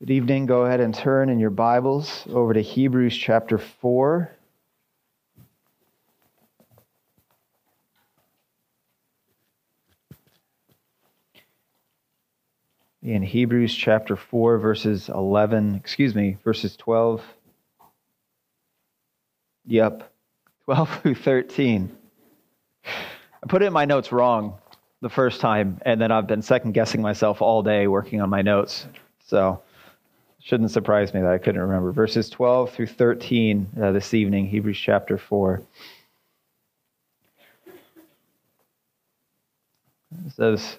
Good evening. Go ahead and turn in your Bibles over to Hebrews chapter 4. In Hebrews chapter 4, verses 12. 12 through 13. I put it in my notes wrong the first time, and then I've been second-guessing myself all day working on my notes. So shouldn't surprise me that I couldn't remember. Verses 12 through 13 this evening, Hebrews chapter 4. It says,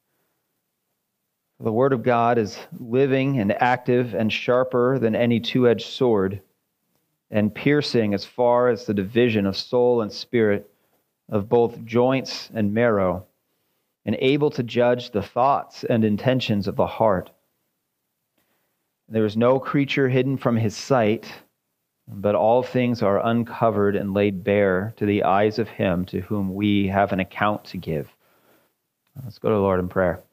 "The word of God is living and active and sharper than any two-edged sword, and piercing as far as the division of soul and spirit, of both joints and marrow, and able to judge the thoughts and intentions of the heart. There is no creature hidden from his sight, but all things are uncovered and laid bare to the eyes of him to whom we have an account to give." Let's go to the Lord in prayer.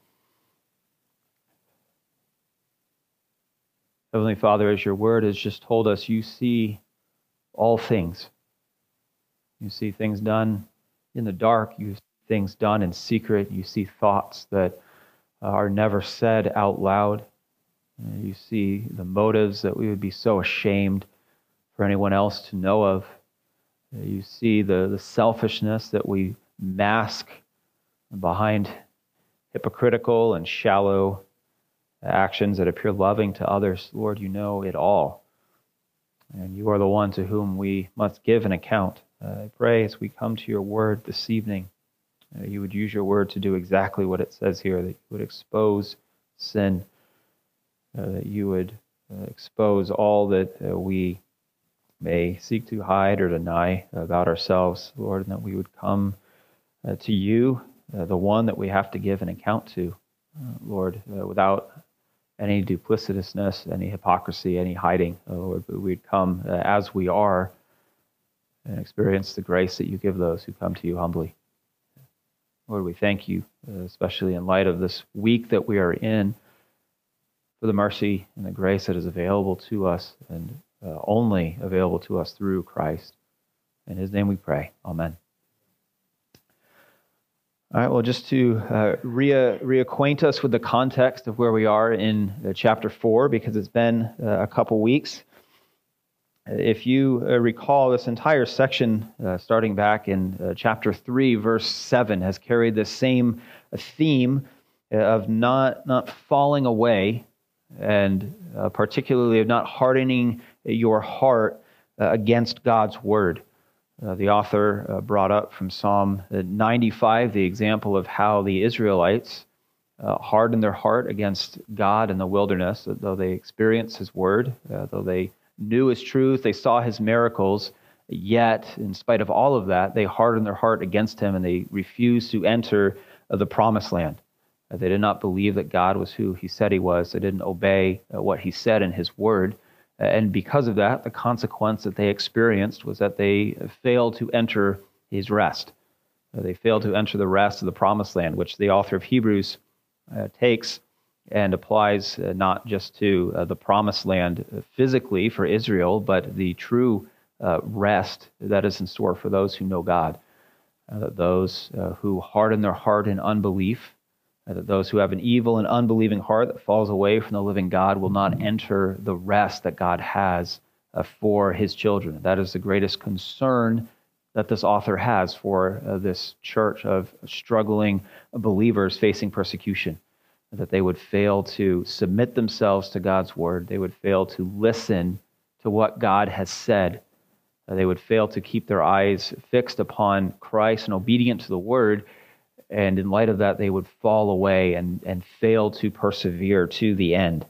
Heavenly Father, as your word has just told us, you see all things. You see things done in the dark. You see things done in secret. You see thoughts that are never said out loud. You see the motives that we would be so ashamed for anyone else to know of. You see the selfishness that we mask behind hypocritical and shallow actions that appear loving to others. Lord, you know it all. And you are the one to whom we must give an account. I pray as we come to your word this evening, you would use your word to do exactly what it says here, that you would expose sin, that you would expose all that we may seek to hide or deny about ourselves, Lord, and that we would come to you, the one that we have to give an account to, Lord, without any duplicitousness, any hypocrisy, any hiding, Lord, but we'd come as we are and experience the grace that you give those who come to you humbly. Lord, we thank you, especially in light of this week that we are in, for the mercy and the grace that is available to us and only available to us through Christ. In his name we pray. Amen. All right, well, just to reacquaint us with the context of where we are in chapter 4, because it's been a couple weeks. If you recall, this entire section, starting back in chapter 3, verse 7, has carried the same theme of not falling away, and particularly of not hardening your heart against God's word. The author brought up from Psalm 95 the example of how the Israelites hardened their heart against God in the wilderness, though they experienced his word, though they knew his truth, they saw his miracles, yet in spite of all of that, they hardened their heart against him and they refused to enter the promised land. They did not believe that God was who he said he was. They didn't obey what he said in his word. And because of that, the consequence that they experienced was that they failed to enter his rest. They failed to enter the rest of the promised land, which the author of Hebrews takes and applies not just to the promised land physically for Israel, but the true rest that is in store for those who know God, those who harden their heart in unbelief, that those who have an evil and unbelieving heart that falls away from the living God will not enter the rest that God has for his children. That is the greatest concern that this author has for this church of struggling believers facing persecution, that they would fail to submit themselves to God's word. They would fail to listen to what God has said. They would fail to keep their eyes fixed upon Christ and obedient to the word. And in light of that, they would fall away and fail to persevere to the end.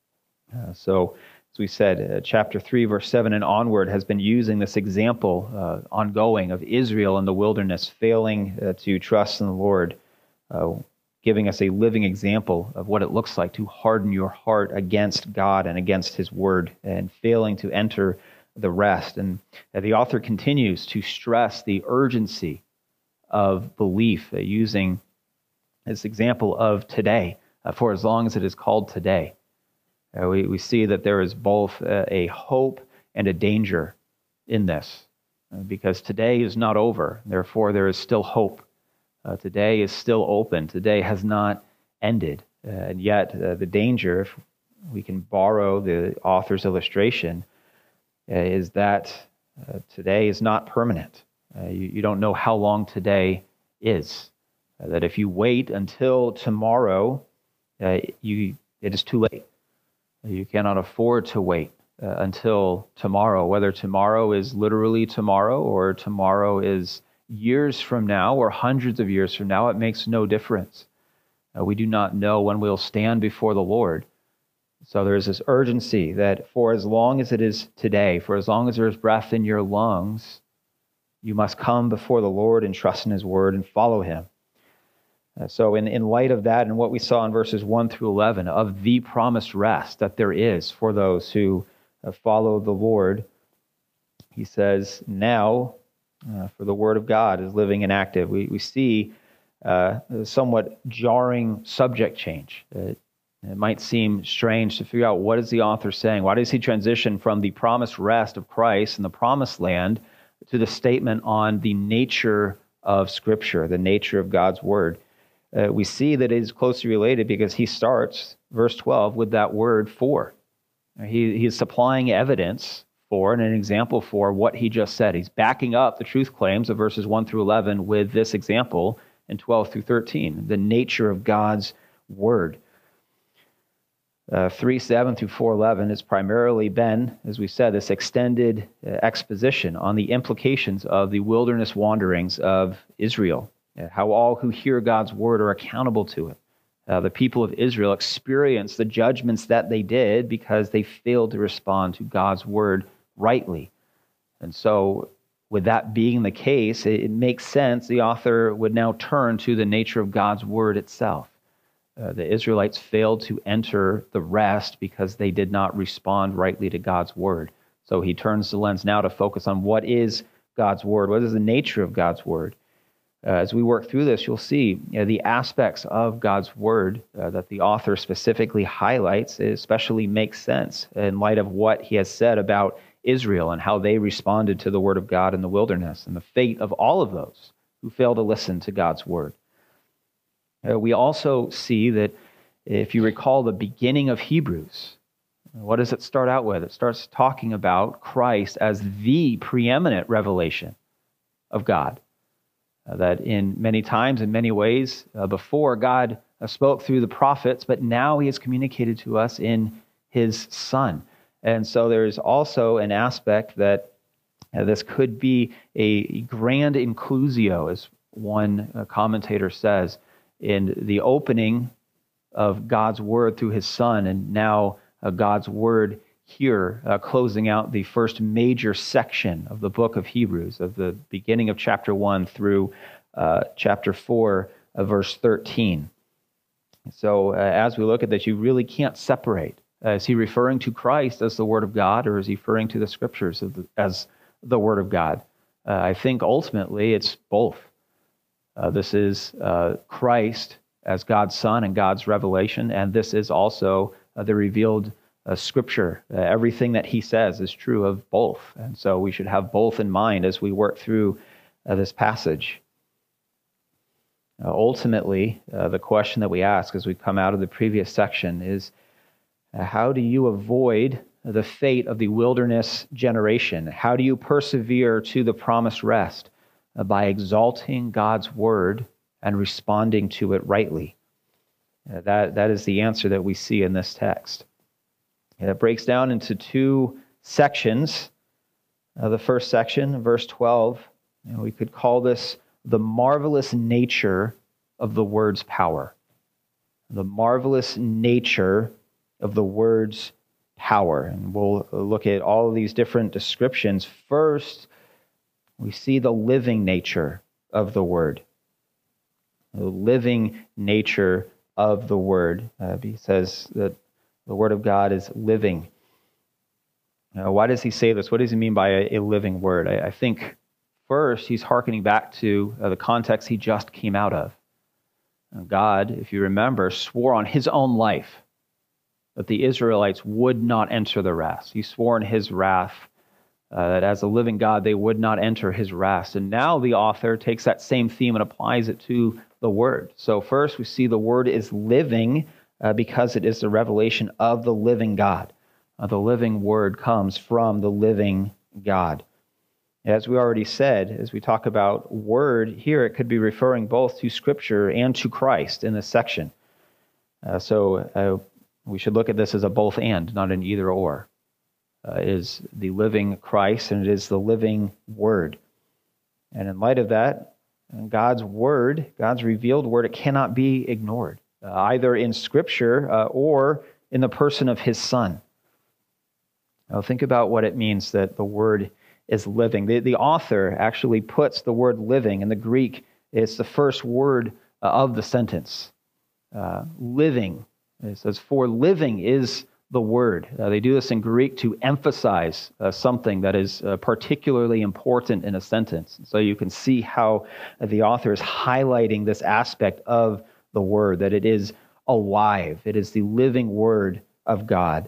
So, as we said, chapter 3, verse 7 and onward has been using this example ongoing of Israel in the wilderness, failing to trust in the Lord, giving us a living example of what it looks like to harden your heart against God and against his word, and failing to enter the rest. And the author continues to stress the urgency of belief, using this example of today, for as long as it is called today. We see that there is both a hope and a danger in this, because today is not over. Therefore, there is still hope. Today is still open. Today has not ended. And yet, the danger, if we can borrow the author's illustration, is that today is not permanent. You don't know how long today is. That if you wait until tomorrow, it is too late. You cannot afford to wait until tomorrow, whether tomorrow is literally tomorrow or tomorrow is years from now or hundreds of years from now. It makes no difference. We do not know when we'll stand before the Lord. So there's this urgency that for as long as it is today, for as long as there is breath in your lungs, you must come before the Lord and trust in his word and follow him. So in light of that and what we saw in verses 1 through 11 of the promised rest that there is for those who follow the Lord, he says, now for the word of God is living and active. We see a somewhat jarring subject change. It might seem strange to figure out what is the author saying. Why does he transition from the promised rest of Christ and the promised land to the statement on the nature of Scripture, the nature of God's word? We see that it is closely related because he starts, verse 12, with that word for. He is supplying evidence for and an example for what he just said. He's backing up the truth claims of verses 1 through 11 with this example in 12 through 13, the nature of God's word. 3:7 through 4:11 has primarily been, as we said, this extended exposition on the implications of the wilderness wanderings of Israel. How all who hear God's word are accountable to it. The people of Israel experience the judgments that they did because they failed to respond to God's word rightly. And so, with that being the case, it makes sense the author would now turn to the nature of God's word itself. The Israelites failed to enter the rest because they did not respond rightly to God's word. So he turns the lens now to focus on what is God's word, what is the nature of God's word. As we work through this, you'll see the aspects of God's word that the author specifically highlights, especially makes sense in light of what he has said about Israel and how they responded to the word of God in the wilderness and the fate of all of those who fail to listen to God's word. We also see that if you recall the beginning of Hebrews, what does it start out with? It starts talking about Christ as the preeminent revelation of God. That in many times, in many ways, before God spoke through the prophets, but now he has communicated to us in his Son. And so there's also an aspect that this could be a grand inclusio, as one commentator says, in the opening of God's word through his Son, and now God's word here, closing out the first major section of the book of Hebrews, of the beginning of chapter 1 through chapter 4, verse 13. So as we look at this, you really can't separate. Is he referring to Christ as the Word of God, or is he referring to the Scriptures as the Word of God? I think ultimately it's both. This is Christ as God's Son and God's revelation, and this is also the revealed Scripture. Everything that he says is true of both. And so we should have both in mind as we work through this passage. Ultimately, the question that we ask as we come out of the previous section is, how do you avoid the fate of the wilderness generation? How do you persevere to the promised rest? By exalting God's word and responding to it rightly. That is the answer that we see in this text. It breaks down into two sections. The first section, verse 12, we could call this the marvelous nature of the word's power. The marvelous nature of the word's power. And we'll look at all of these different descriptions. First, we see the living nature of the word. The living nature of the word. He says that the word of God is living. Why does he say this? What does he mean by a living word? I think first he's hearkening back to the context he just came out of. God, if you remember, swore on his own life that the Israelites would not enter the rest. He swore in his wrath that as a living God, they would not enter his rest. And now the author takes that same theme and applies it to the Word. So first, we see the Word is living because it is the revelation of the living God. The living Word comes from the living God. As we already said, as we talk about Word here, it could be referring both to Scripture and to Christ in this section. So we should look at this as a both and, not an either or. It is the living Christ and it is the living Word. And in light of that, God's Word, God's revealed Word, it cannot be ignored, either in Scripture or in the person of His Son. Now think about what it means that the Word is living. The author actually puts the word living in the Greek. It's the first word of the sentence. Living. It says, for living is the word. They do this in Greek to emphasize something that is particularly important in a sentence. So you can see how the author is highlighting this aspect of the word, that it is alive. It is the living word of God.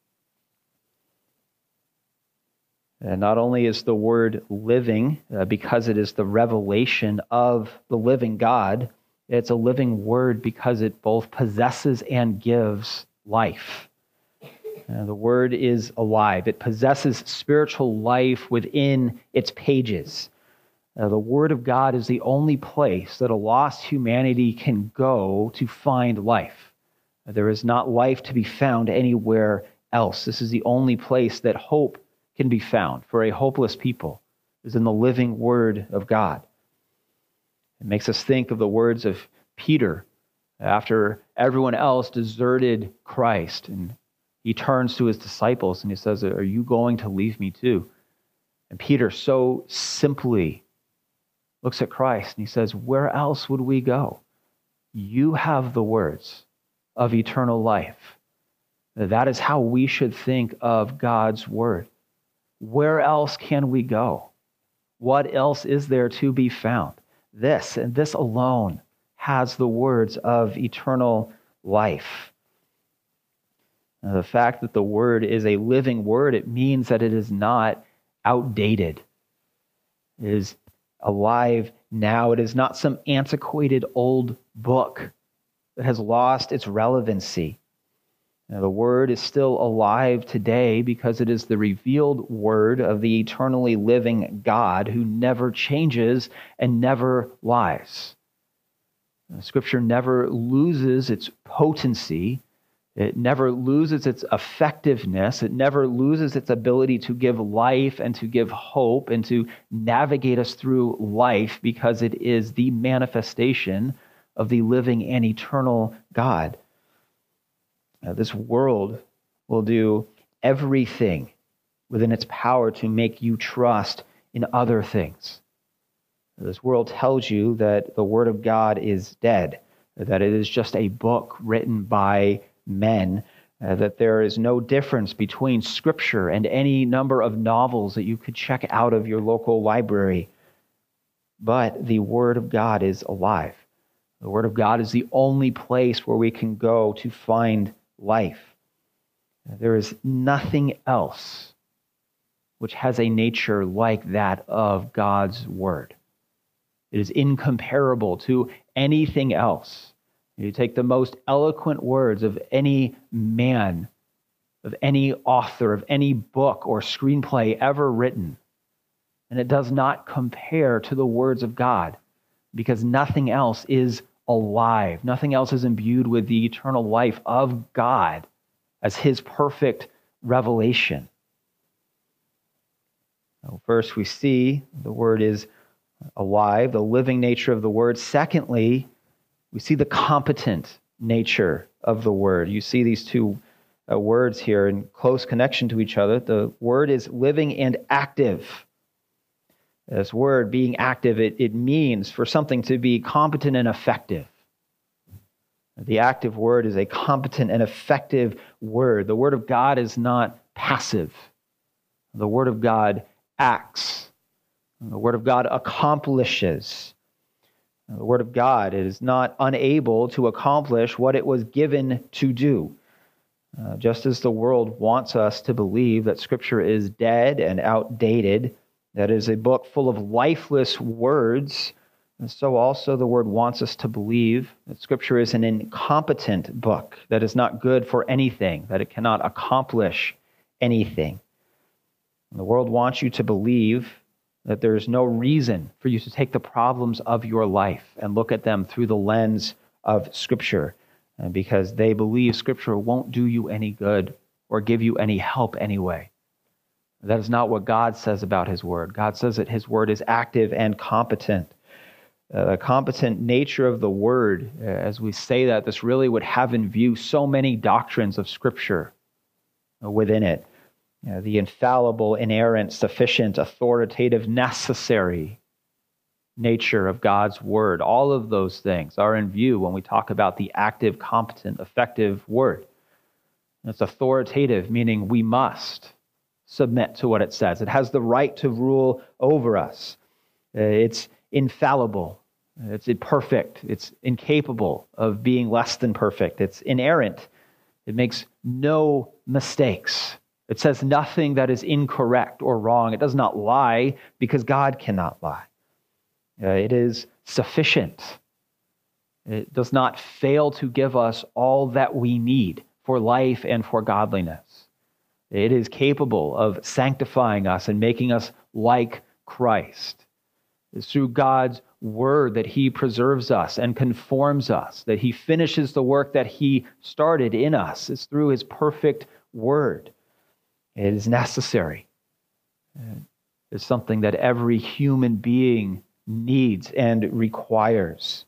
And not only is the word living because it is the revelation of the living God, it's a living word because it both possesses and gives life. The word is alive. It possesses spiritual life within its pages. The word of God is the only place that a lost humanity can go to find life. There is not life to be found anywhere else. This is the only place that hope can be found for a hopeless people, is in the living Word of God. It makes us think of the words of Peter after everyone else deserted Christ, and he turns to his disciples and he says, "Are you going to leave me too?" And Peter so simply looks at Christ and he says, "Where else would we go? You have the words of eternal life." That is how we should think of God's Word. Where else can we go? What else is there to be found? This, and this alone, has the words of eternal life. Now, the fact that the Word is a living Word, it means that it is not outdated. It is alive now. It is not some antiquated old book that has lost its relevancy. Now, the Word is still alive today because it is the revealed Word of the eternally living God who never changes and never lies. Scripture never loses its potency. It never loses its effectiveness. It never loses its ability to give life and to give hope and to navigate us through life because it is the manifestation of the living and eternal God. This world will do everything within its power to make you trust in other things. This world tells you that the Word of God is dead, that it is just a book written by men, that there is no difference between Scripture and any number of novels that you could check out of your local library. But the Word of God is alive. The Word of God is the only place where we can go to find life. There is nothing else which has a nature like that of God's Word. It is incomparable to anything else. You take the most eloquent words of any man, of any author, of any book or screenplay ever written, and it does not compare to the words of God because nothing else is alive. Nothing else is imbued with the eternal life of God as His perfect revelation. First, we see the Word is alive, the living nature of the Word. Secondly, we see the competent nature of the Word. You see these two words here in close connection to each other. The Word is living and active. This word being active, it means for something to be competent and effective. The active word is a competent and effective word. The Word of God is not passive. The Word of God acts. The Word of God accomplishes. The Word of God is not unable to accomplish what it was given to do. Just as the world wants us to believe that Scripture is dead and outdated, that is a book full of lifeless words, and so also the Word wants us to believe that Scripture is an incompetent book, that is not good for anything, that it cannot accomplish anything. And the world wants you to believe that there is no reason for you to take the problems of your life and look at them through the lens of Scripture, because they believe Scripture won't do you any good or give you any help anyway. That is not what God says about His Word. God says that His Word is active and competent. The competent nature of the Word, as we say that, this really would have in view so many doctrines of Scripture within it. The infallible, inerrant, sufficient, authoritative, necessary nature of God's Word. All of those things are in view when we talk about the active, competent, effective Word. It's authoritative, meaning we must submit to what it says. It has the right to rule over us. It's infallible. It's imperfect. It's incapable of being less than perfect. It's inerrant. It makes no mistakes. It says nothing that is incorrect or wrong. It does not lie because God cannot lie. It is sufficient. It does not fail to give us all that we need for life and for godliness. It is capable of sanctifying us and making us like Christ. It's through God's Word that He preserves us and conforms us, that He finishes the work that He started in us. It's through His perfect Word. It is necessary. It's something that every human being needs and requires.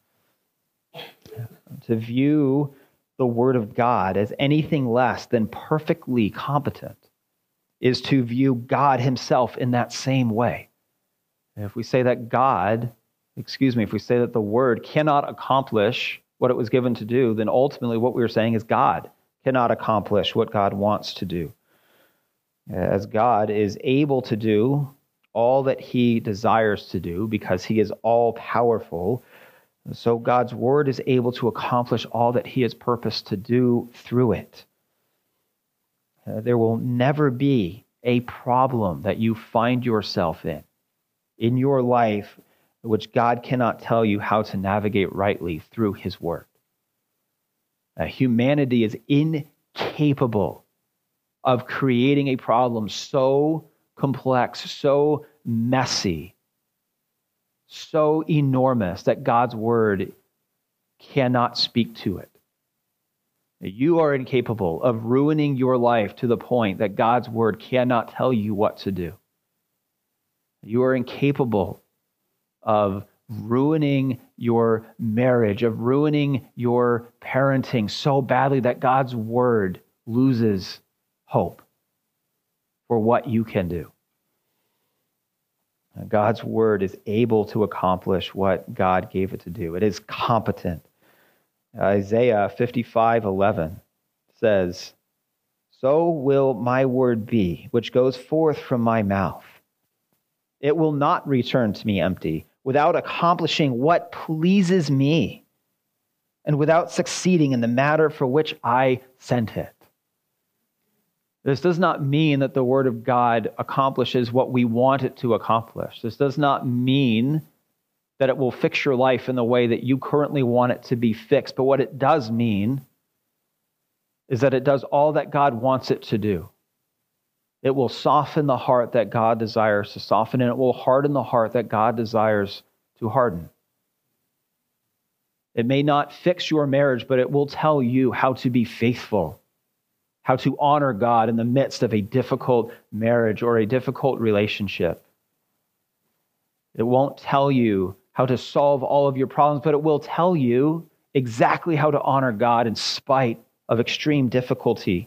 To view the Word of God as anything less than perfectly competent is to view God Himself in that same way. If we say that if we say that the Word cannot accomplish what it was given to do, then ultimately what we are saying is God cannot accomplish what God wants to do. As God is able to do all that He desires to do because He is all-powerful, so God's Word is able to accomplish all that He has purposed to do through it. There will never be a problem that you find yourself in your life which God cannot tell you how to navigate rightly through His Word. Humanity is incapable of creating a problem so complex, so messy, so enormous that God's Word cannot speak to it. You are incapable of ruining your life to the point that God's Word cannot tell you what to do. You are incapable of ruining your marriage, of ruining your parenting so badly that God's Word loses hope for what you can do. God's Word is able to accomplish what God gave it to do. It is competent. Isaiah 55:11 says, "So will my word be, which goes forth from my mouth. It will not return to me empty, without accomplishing what pleases me, and without succeeding in the matter for which I sent it." This does not mean that the Word of God accomplishes what we want it to accomplish. This does not mean that it will fix your life in the way that you currently want it to be fixed. But what it does mean is that it does all that God wants it to do. It will soften the heart that God desires to soften, and it will harden the heart that God desires to harden. It may not fix your marriage, but it will tell you how to be faithful, how to honor God in the midst of a difficult marriage or a difficult relationship. It won't tell you how to solve all of your problems, but it will tell you exactly how to honor God in spite of extreme difficulty.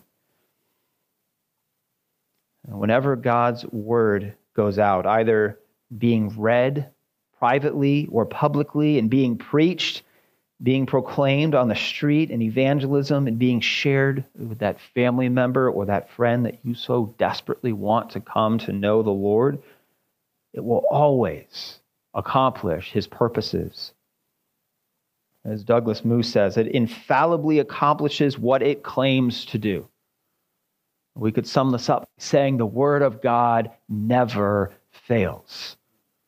And whenever God's Word goes out, either being read privately or publicly and being preached, being proclaimed on the street in evangelism and being shared with that family member or that friend that you so desperately want to come to know the Lord, it will always accomplish His purposes. As Douglas Moo says, it infallibly accomplishes what it claims to do. We could sum this up saying the Word of God never fails.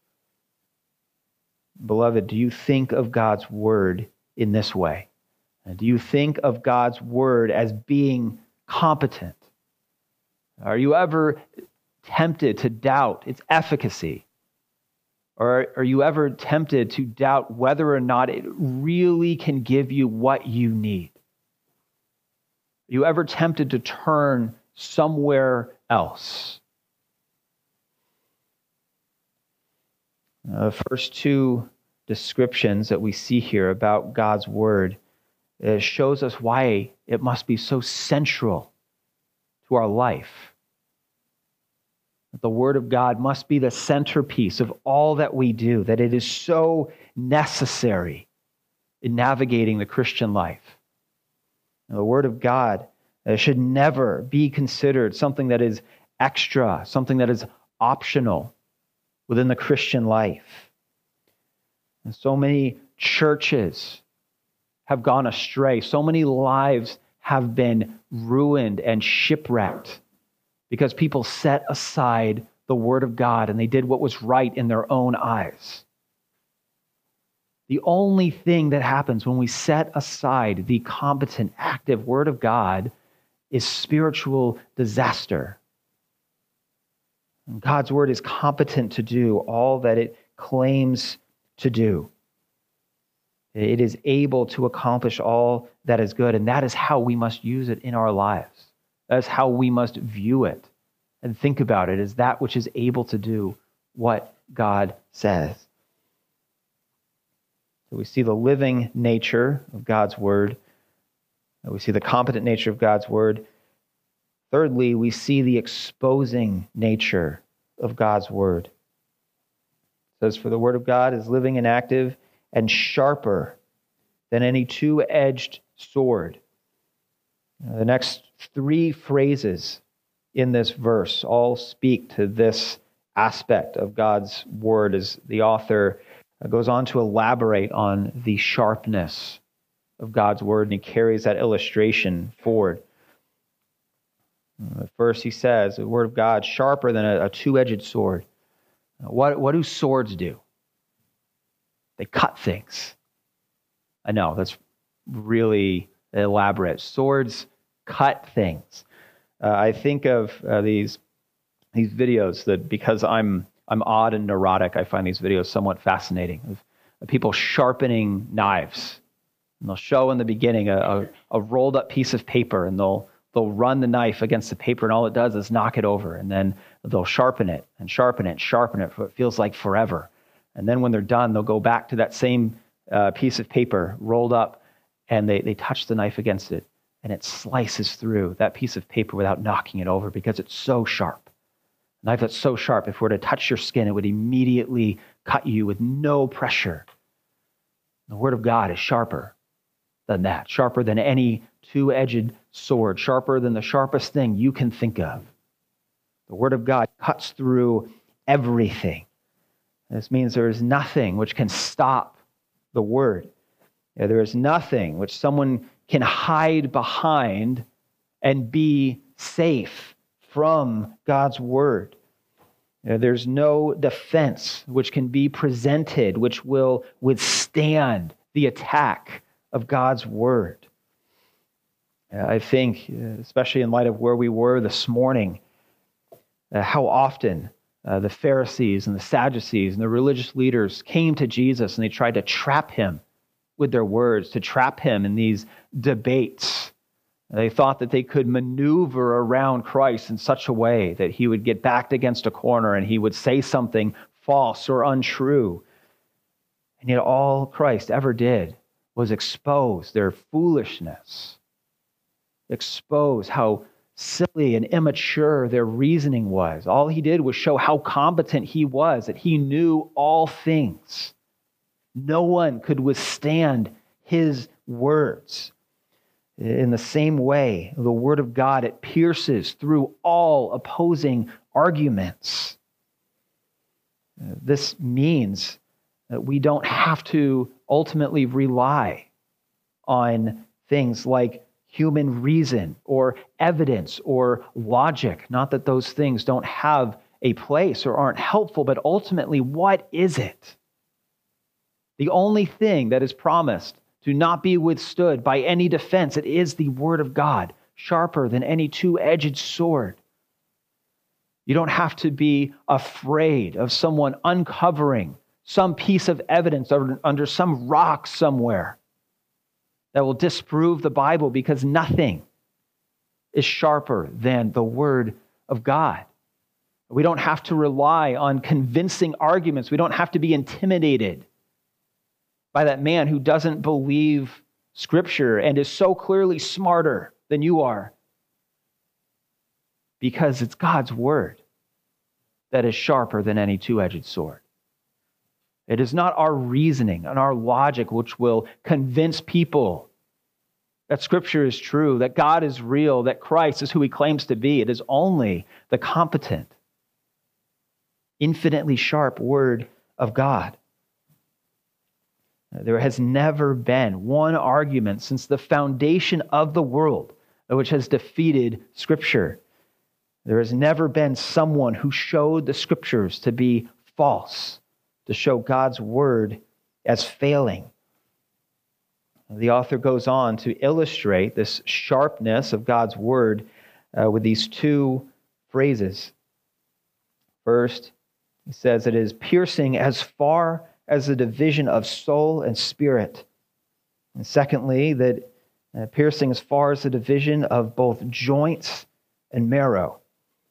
Beloved, do you think of God's Word in this way? And do you think of God's Word as being competent? Are you ever tempted to doubt its efficacy? Or are you ever tempted to doubt whether or not it really can give you what you need? Are you ever tempted to turn somewhere else? The first two descriptions that we see here about God's Word shows us why it must be so central to our life. The Word of God must be the centerpiece of all that we do, that it is so necessary in navigating the Christian life. The Word of God should never be considered something that is extra, something that is optional within the Christian life. And so many churches have gone astray. So many lives have been ruined and shipwrecked because people set aside the Word of God and they did what was right in their own eyes. The only thing that happens when we set aside the competent, active Word of God is spiritual disaster. And God's Word is competent to do all that it claims to do. It is able to accomplish all that is good, and that is how we must use it in our lives. That is how we must view it and think about it as that which is able to do what God says. So we see the living nature of God's Word. We see the competent nature of God's Word. Thirdly, we see the exposing nature of God's Word. It says, "For the Word of God is living and active and sharper than any two-edged sword." The next three phrases in this verse all speak to this aspect of God's Word as the author goes on to elaborate on the sharpness of God's Word, and he carries that illustration forward. First, he says, the Word of God sharper than a two-edged sword. What do swords do? They cut things. I know, that's really elaborate. Swords cut things. I think of these videos that, because I'm odd and neurotic, I find these videos somewhat fascinating, of people sharpening knives. And they'll show in the beginning a rolled up piece of paper, and they'll run the knife against the paper, and all it does is knock it over. And then they'll sharpen it and sharpen it and sharpen it for what feels like forever. And then when they're done, they'll go back to that same piece of paper rolled up, and they touch the knife against it, and it slices through that piece of paper without knocking it over because it's so sharp. A knife that's so sharp, if it were to touch your skin, it would immediately cut you with no pressure. The Word of God is sharper than that, sharper than any two-edged sword, sharper than the sharpest thing you can think of. The Word of God cuts through everything. This means there is nothing which can stop the Word. There is nothing which someone can hide behind and be safe from God's Word. There's no defense which can be presented which will withstand the attack of God's Word. I think, especially in light of where we were this morning, how often the Pharisees and the Sadducees and the religious leaders came to Jesus and they tried to trap him with their words, to trap him in these debates. They thought that they could maneuver around Christ in such a way that he would get backed against a corner and he would say something false or untrue. And yet all Christ ever did was expose their foolishness, expose how silly and immature their reasoning was. All he did was show how competent he was, that he knew all things. No one could withstand his words. In the same way, the Word of God, it pierces through all opposing arguments. This means that we don't have to ultimately rely on things like human reason or evidence or logic. Not that those things don't have a place or aren't helpful, but ultimately, what is it? The only thing that is promised to not be withstood by any defense, it is the Word of God, sharper than any two-edged sword. You don't have to be afraid of someone uncovering some piece of evidence under some rock somewhere that will disprove the Bible, because nothing is sharper than the Word of God. We don't have to rely on convincing arguments. We don't have to be intimidated by that man who doesn't believe Scripture and is so clearly smarter than you are, because it's God's Word that is sharper than any two-edged sword. It is not our reasoning and our logic which will convince people that Scripture is true, that God is real, that Christ is who He claims to be. It is only the competent, infinitely sharp Word of God. There has never been one argument since the foundation of the world which has defeated Scripture. There has never been someone who showed the Scriptures to be false, to show God's Word as failing. The author goes on to illustrate this sharpness of God's Word with these two phrases. First, he says it is piercing as far as the division of soul and spirit. And secondly, that piercing as far as the division of both joints and marrow.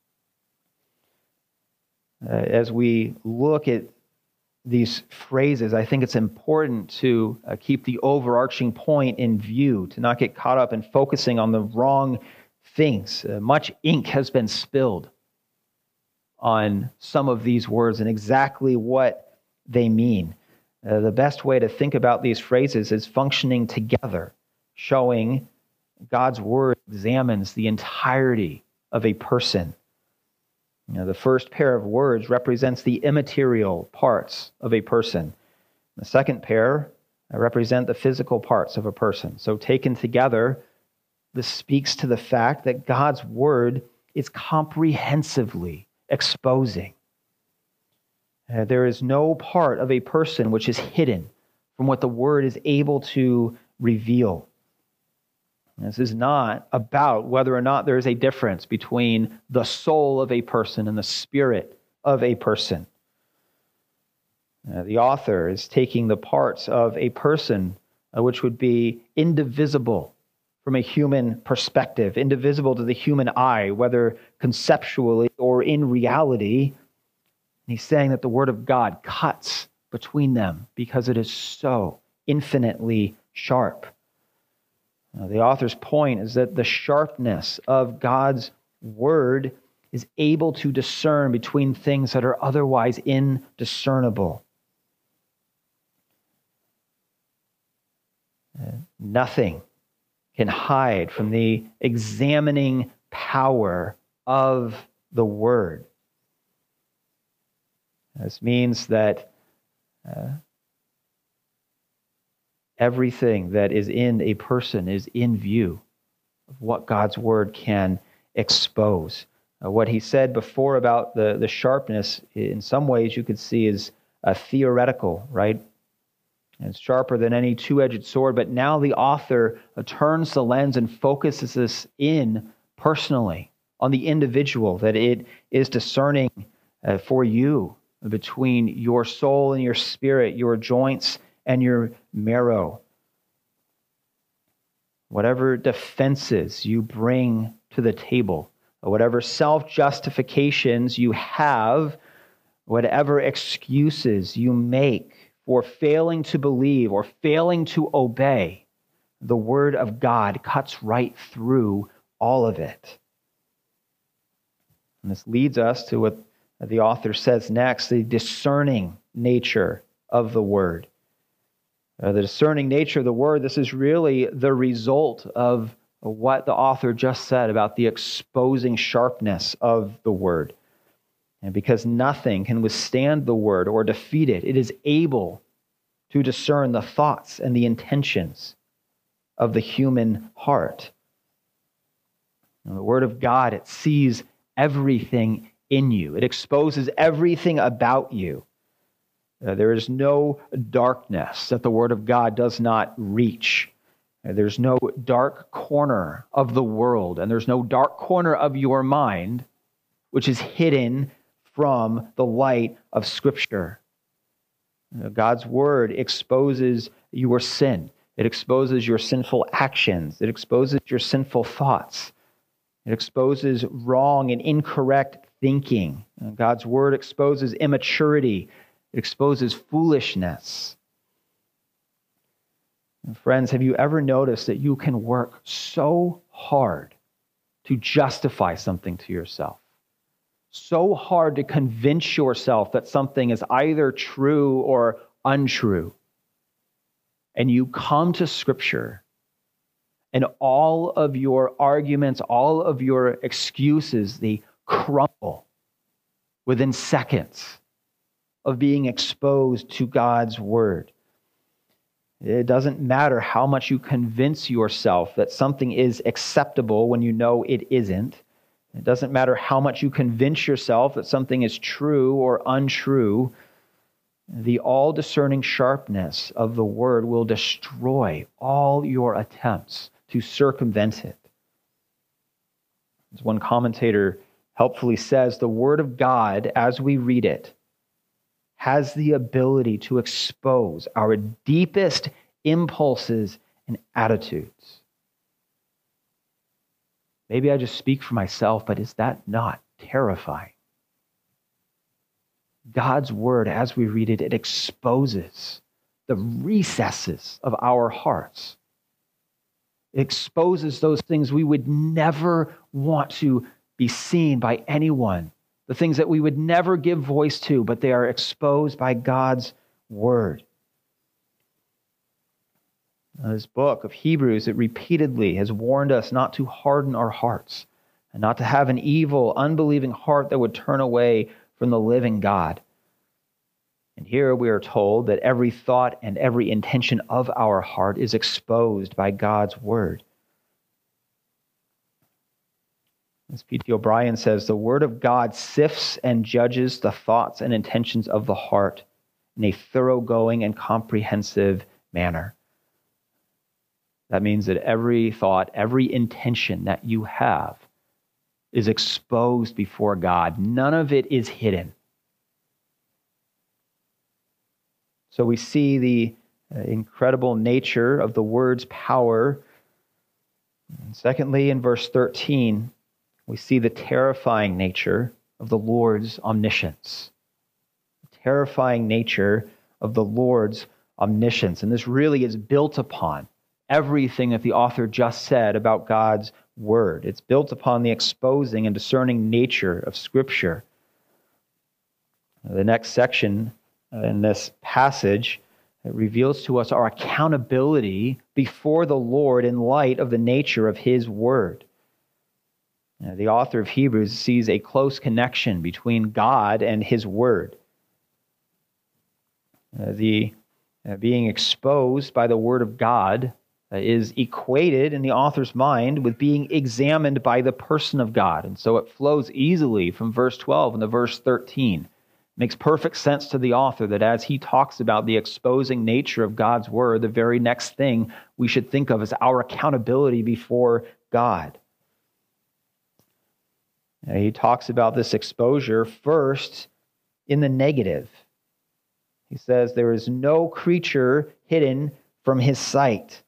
As we look at these phrases, I think it's important to keep the overarching point in view, to not get caught up in focusing on the wrong things. Much ink has been spilled on some of these words and exactly what they mean. The best way to think about these phrases is functioning together, showing God's Word examines the entirety of a person. The first pair of words represents the immaterial parts of a person. The second pair represent the physical parts of a person. So taken together, this speaks to the fact that God's Word is comprehensively exposing. There is no part of a person which is hidden from what the Word is able to reveal. This is not about whether or not there is a difference between the soul of a person and the spirit of a person. The author is taking the parts of a person which would be indivisible from a human perspective, indivisible to the human eye, whether conceptually or in reality. And he's saying that the Word of God cuts between them because it is so infinitely sharp. The author's point is that the sharpness of God's Word is able to discern between things that are otherwise indiscernible. Nothing can hide from the examining power of the Word. This means that everything that is in a person is in view of what God's Word can expose. What he said before about the sharpness, in some ways you could see is theoretical, right? It's sharper than any two-edged sword, but now the author turns the lens and focuses this in personally on the individual, that it is discerning for you between your soul and your spirit, your joints and your marrow. Whatever defenses you bring to the table, whatever self-justifications you have, whatever excuses you make for failing to believe or failing to obey, the Word of God cuts right through all of it. And this leads us to what the author says next, the discerning nature of the Word. The discerning nature of the Word, this is really the result of what the author just said about the exposing sharpness of the Word. And because nothing can withstand the Word or defeat it, it is able to discern the thoughts and the intentions of the human heart. The Word of God, it sees everything in you. It exposes everything about you. There is no darkness that the Word of God does not reach. There's no dark corner of the world, and there's no dark corner of your mind which is hidden from the light of Scripture. God's Word exposes your sin. It exposes your sinful actions. It exposes your sinful thoughts. It exposes wrong and incorrect thinking. God's Word exposes immaturity. It exposes foolishness. And friends, have you ever noticed that you can work so hard to justify something to yourself? So hard to convince yourself that something is either true or untrue. And you come to Scripture, and all of your arguments, all of your excuses, they crumble within seconds of being exposed to God's Word. It doesn't matter how much you convince yourself that something is acceptable when you know it isn't. It doesn't matter how much you convince yourself that something is true or untrue. The all-discerning sharpness of the Word will destroy all your attempts to circumvent it. As one commentator helpfully says, the Word of God, as we read it, has the ability to expose our deepest impulses and attitudes. Maybe I just speak for myself, but is that not terrifying? God's Word, as we read it, it exposes the recesses of our hearts. It exposes those things we would never want to be seen by anyone, the things that we would never give voice to, but they are exposed by God's Word. This book of Hebrews, it repeatedly has warned us not to harden our hearts and not to have an evil, unbelieving heart that would turn away from the living God. And here we are told that every thought and every intention of our heart is exposed by God's Word. As P.T. O'Brien says, the Word of God sifts and judges the thoughts and intentions of the heart in a thoroughgoing and comprehensive manner. That means that every thought, every intention that you have is exposed before God. None of it is hidden. So we see the incredible nature of the Word's power. And secondly, in verse 13, we see the terrifying nature of the Lord's omniscience. The terrifying nature of the Lord's omniscience. And this really is built upon everything that the author just said about God's Word. It's built upon the exposing and discerning nature of Scripture. The next section in this passage reveals to us our accountability before the Lord in light of the nature of His Word. The author of Hebrews sees a close connection between God and His Word. The being exposed by the Word of God is equated in the author's mind with being examined by the person of God. And so it flows easily from verse 12 into verse 13. It makes perfect sense to the author that as he talks about the exposing nature of God's Word, the very next thing we should think of is our accountability before God. He talks about this exposure first in the negative. He says, there is no creature hidden from His sight.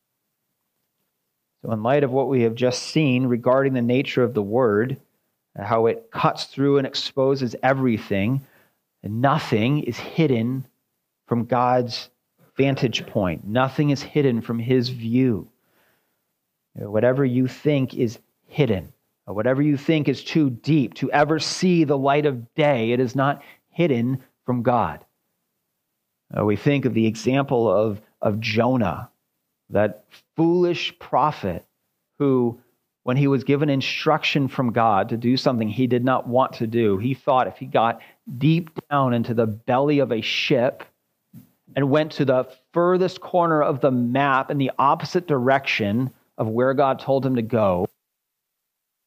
So in light of what we have just seen regarding the nature of the Word, how it cuts through and exposes everything, nothing is hidden from God's vantage point. Nothing is hidden from His view. Whatever you think is hidden, or whatever you think is too deep to ever see the light of day, it is not hidden from God. We think of the example of Jonah, that foolish prophet who, when he was given instruction from God to do something he did not want to do, he thought if he got deep down into the belly of a ship and went to the furthest corner of the map in the opposite direction of where God told him to go,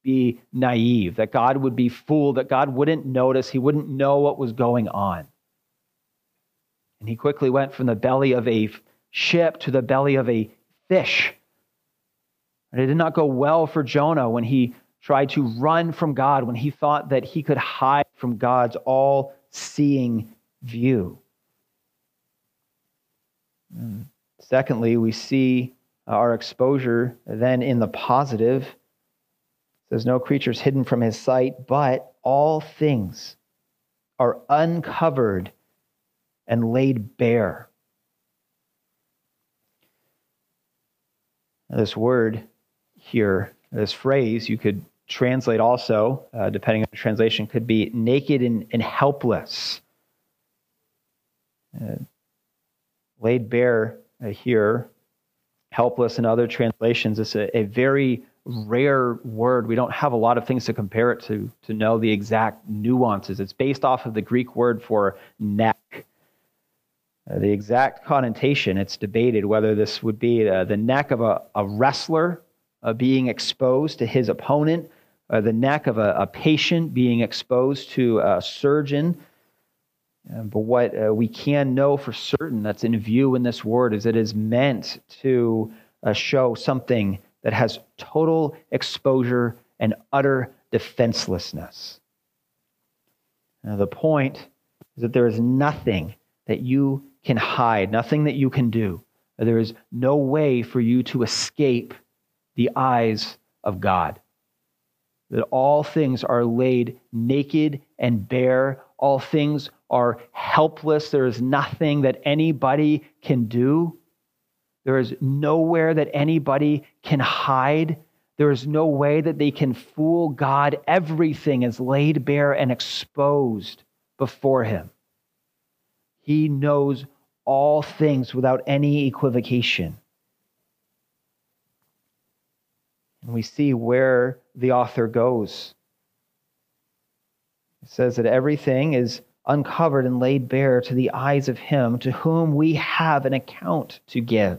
be naive, that God would be fooled, that God wouldn't notice, he wouldn't know what was going on. And he quickly went from the belly of a ship to the belly of a fish. And it did not go well for Jonah when he tried to run from God, when he thought that he could hide from God's all-seeing view. Secondly, we see our exposure then in the positive. It says, no creature is hidden from his sight, but all things are uncovered and laid bare. Now, this word here, this phrase, you could translate also, depending on the translation, could be naked and helpless. Laid bare here, helpless in other translations. It's a very rare word. We don't have a lot of things to compare it to know the exact nuances. It's based off of the Greek word for neck. The exact connotation, it's debated whether this would be the neck of a wrestler being exposed to his opponent, the neck of a patient being exposed to a surgeon. But what we can know for certain that's in view in this word is it is meant to show something that has total exposure and utter defenselessness. Now, the point is that there is nothing that you can hide, nothing that you can do. There is no way for you to escape the eyes of God. That all things are laid naked and bare. All things are helpless. There is nothing that anybody can do. There is nowhere that anybody can hide. There is no way that they can fool God. Everything is laid bare and exposed before him. He knows all things without any equivocation. And we see where the author goes. It says that everything is uncovered and laid bare to the eyes of him to whom we have an account to give.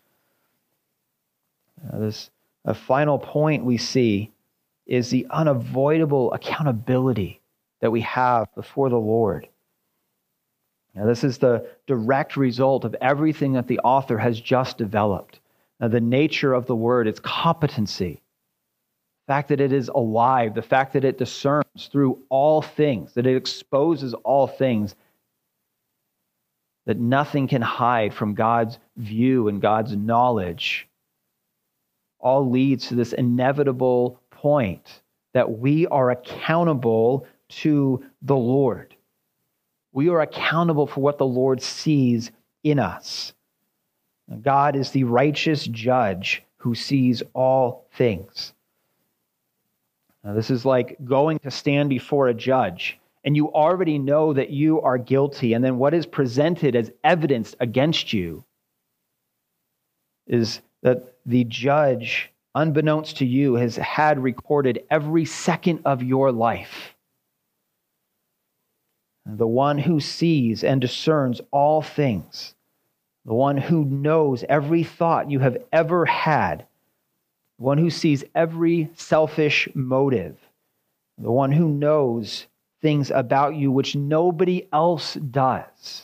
A final point we see is the unavoidable accountability that we have before the Lord. Now, this is the direct result of everything that the author has just developed. Now, the nature of the word, its competency, the fact that it is alive, the fact that it discerns through all things, that it exposes all things, that nothing can hide from God's view and God's knowledge, all leads to this inevitable point that we are accountable to the Lord. We are accountable for what the Lord sees in us. God is the righteous judge who sees all things. Now, this is like going to stand before a judge, and you already know that you are guilty, and then what is presented as evidence against you is that the judge, unbeknownst to you, has had recorded every second of your life. The one who sees and discerns all things, the one who knows every thought you have ever had, the one who sees every selfish motive, the one who knows things about you which nobody else does.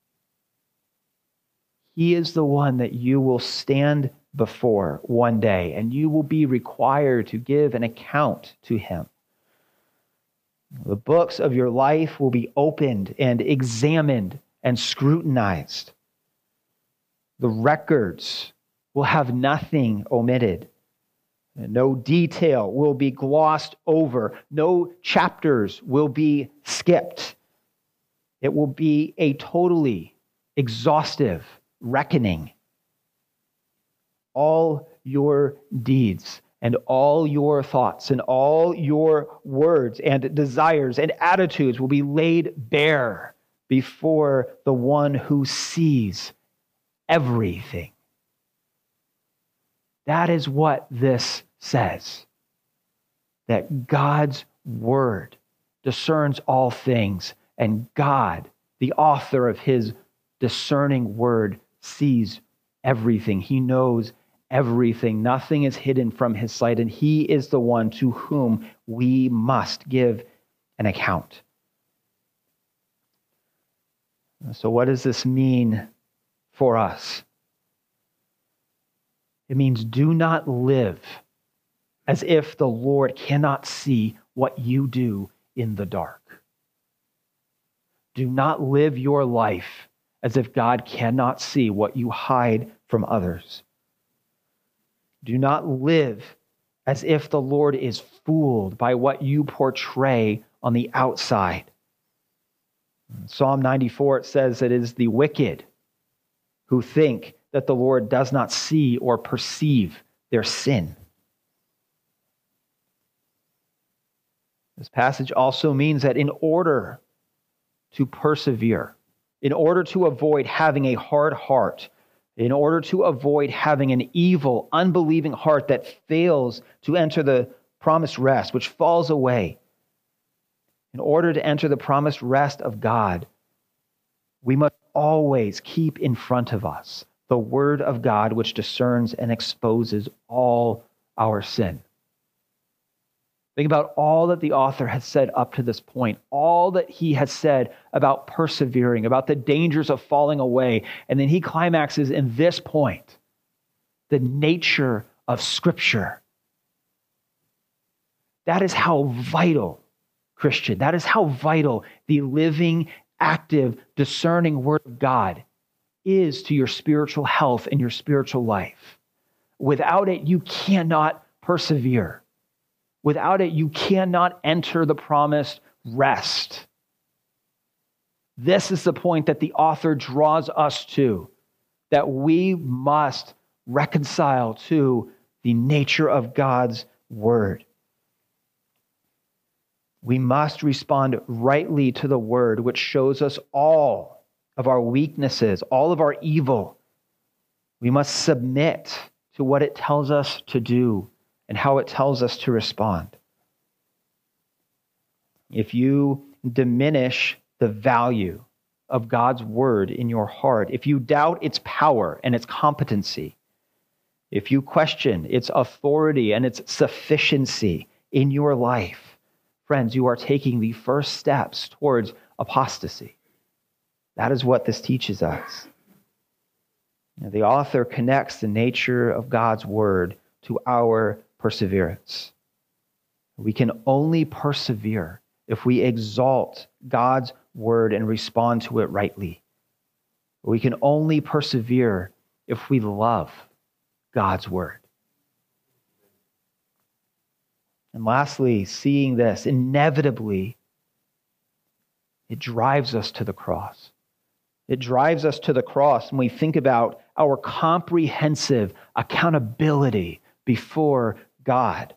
He is the one that you will stand before one day, and you will be required to give an account to him. The books of your life will be opened and examined and scrutinized. The records will have nothing omitted. No detail will be glossed over. No chapters will be skipped. It will be a totally exhaustive reckoning. All your deeds and all your thoughts and all your words and desires and attitudes will be laid bare before the one who sees everything. That is what this says. That God's word discerns all things, and God, the author of his discerning word, sees everything. He knows everything. Nothing is hidden from his sight, and he is the one to whom we must give an account. So what does this mean for us? It means do not live as if the Lord cannot see what you do in the dark. Do not live your life as if God cannot see what you hide from others. Do not live as if the Lord is fooled by what you portray on the outside. In Psalm 94, it says it is the wicked who think that the Lord does not see or perceive their sin. This passage also means that in order to persevere, in order to avoid having a hard heart, in order to avoid having an evil, unbelieving heart that fails to enter the promised rest, which falls away, in order to enter the promised rest of God, we must always keep in front of us the Word of God, which discerns and exposes all our sin. Think about all that the author has said up to this point, all that he has said about persevering, about the dangers of falling away. And then he climaxes in this point, the nature of Scripture. That is how vital, Christian, that is how vital the living, active, discerning Word of God is to your spiritual health and your spiritual life. Without it, you cannot persevere. Without it, you cannot enter the promised rest. This is the point that the author draws us to, that we must reconcile to the nature of God's Word. We must respond rightly to the Word, which shows us all of our weaknesses, all of our evil. We must submit to what it tells us to do and how it tells us to respond. If you diminish the value of God's Word in your heart, if you doubt its power and its competency, if you question its authority and its sufficiency in your life, friends, you are taking the first steps towards apostasy. That is what this teaches us. The author connects the nature of God's Word to our perseverance. We can only persevere if we exalt God's Word and respond to it rightly. We can only persevere if we love God's Word. And lastly, seeing this, inevitably, it drives us to the cross. It drives us to the cross when we think about our comprehensive accountability before God.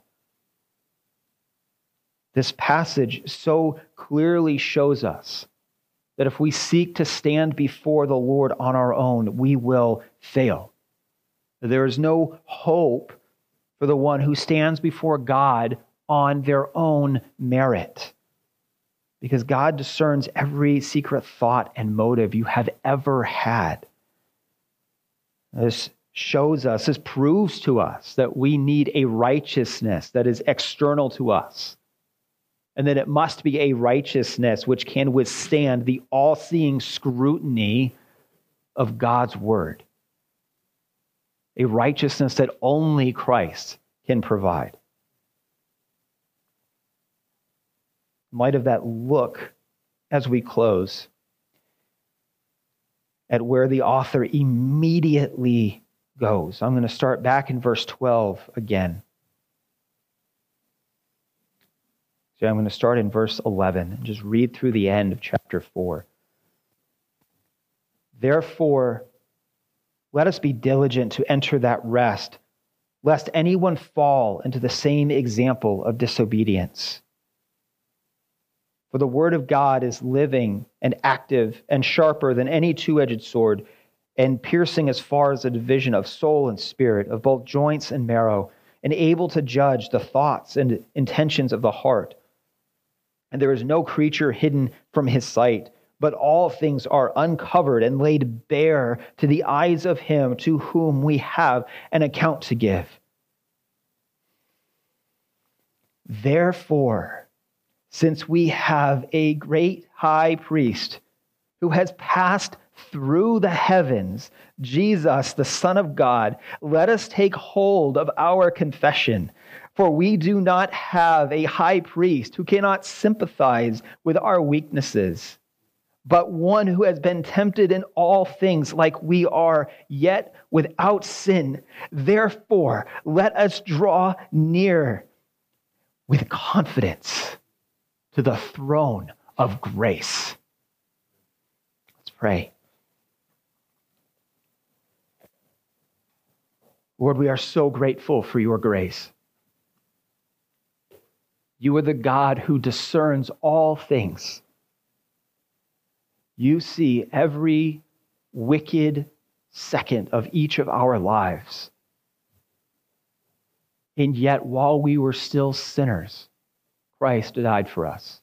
This passage so clearly shows us that if we seek to stand before the Lord on our own, we will fail. There is no hope for the one who stands before God on their own merit, because God discerns every secret thought and motive you have ever had. This shows us, this proves to us that we need a righteousness that is external to us, and that it must be a righteousness which can withstand the all-seeing scrutiny of God's Word. A righteousness that only Christ can provide. In light of that, look as we close at where the author immediately goes. I'm going to start back in verse 12 again. So I'm going to start in verse 11 and just read through the end of chapter 4. Therefore, let us be diligent to enter that rest, lest anyone fall into the same example of disobedience. For the word of God is living and active and sharper than any two-edged sword, and piercing as far as the division of soul and spirit, of both joints and marrow, and able to judge the thoughts and intentions of the heart. And there is no creature hidden from his sight, but all things are uncovered and laid bare to the eyes of him to whom we have an account to give. Therefore, since we have a great high priest who has passed through the heavens, Jesus, the Son of God, let us take hold of our confession. For we do not have a high priest who cannot sympathize with our weaknesses, but one who has been tempted in all things like we are, yet without sin. Therefore, let us draw near with confidence to the throne of grace. Let's pray. Lord, we are so grateful for your grace. You are the God who discerns all things. You see every wicked second of each of our lives. And yet, while we were still sinners, Christ died for us.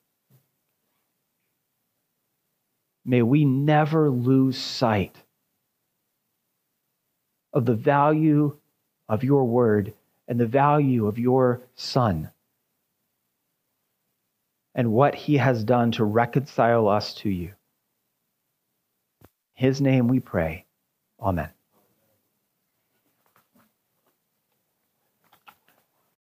May we never lose sight of the value of your word and the value of your Son and what he has done to reconcile us to you. In his name we pray. Amen.